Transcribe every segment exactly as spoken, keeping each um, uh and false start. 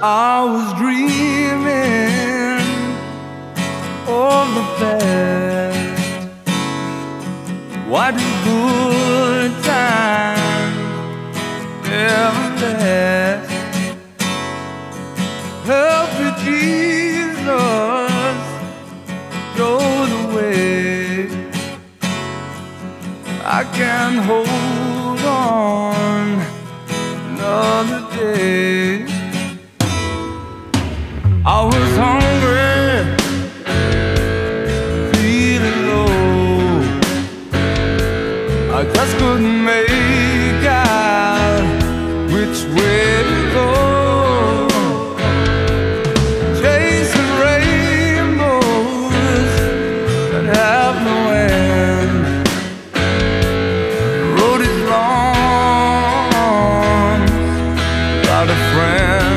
I was dreaming of the past. Why do good times never last? Help me, Jesus, show the way. I can't hold on another day. I was hungry, feeling low. I just couldn't make out which way to go. Chasing rainbows that have no end. The road is long without a friend.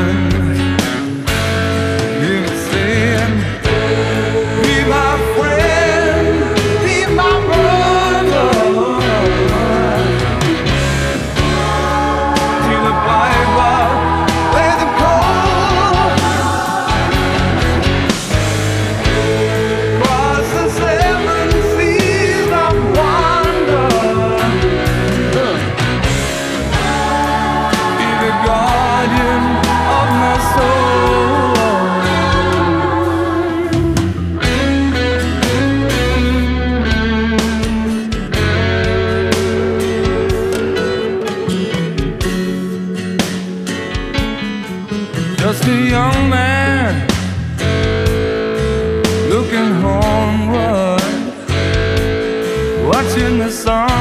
Just a young man looking homeward, watching the sun